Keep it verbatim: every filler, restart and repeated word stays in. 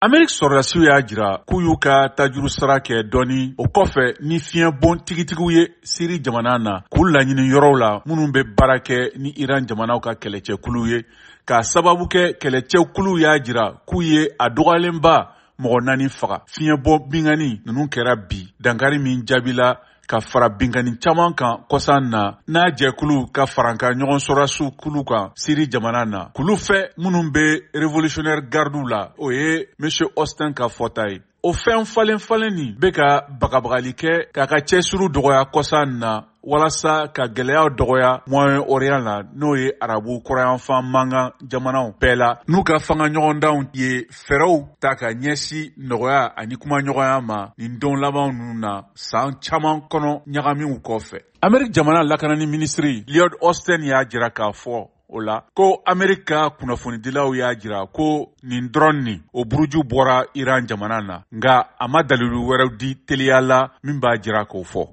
Amerika sɔrɔdasiw y'a jira k'u y'u ka tajuru sara kɛ dɔɔni o kɔfɛ ni fiɲɛ bon tigitigiw ye Siri jamana na k'u laɲini yɔrɔw la minnu bɛ baara kɛ ni Iran jamanaw ka kɛlɛcɛkulu ye ka sababu kɛ kɛlɛcɛkulu y'a jira k'u ye a dɔgɔyalenba mɔgɔ naani faga. Fiɲɛ bɔ bingani ninnu kɛra bi dankari min jaabila ka fara bingani caman kan kɔsan na n'a jɛkulu ka faranka ɲɔgɔn sɔrɔsiw kulu kan Siri jamana na. Kulu fɛ minnu bɛ Revolutionnaire Garde la o ye Monsieur Austin ka fɔta ye. O fɛn falen falen nin bɛ ka bagabagali kɛ k'a ka cɛsuru dɔgɔya kɔsan na walasa ka gɛlɛyaw dɔgɔya Moyen-Orient la n'o ye arabu kɔrɔyanfan mankan jamanaw bɛɛ la n'u ka fanga ɲɔgɔndanw ye fɛɛrɛw ta ka ɲɛsin nɔgɔya ani kuma ɲɔgɔnya ma nin don laban ninnu na san caman kɔnɔ ɲagamiw kɔfɛ. Amerika jamana lakanani minisiri Lloyd Austin y'a jira k'a fɔ o la ko Amerika kunnafonidilaw y'a jira ko nin dɔrɔn nin o buruju bɔra Iran jamana na nka a ma dalilu wɛrɛw di teliya la min b'a jira k'o fɔ.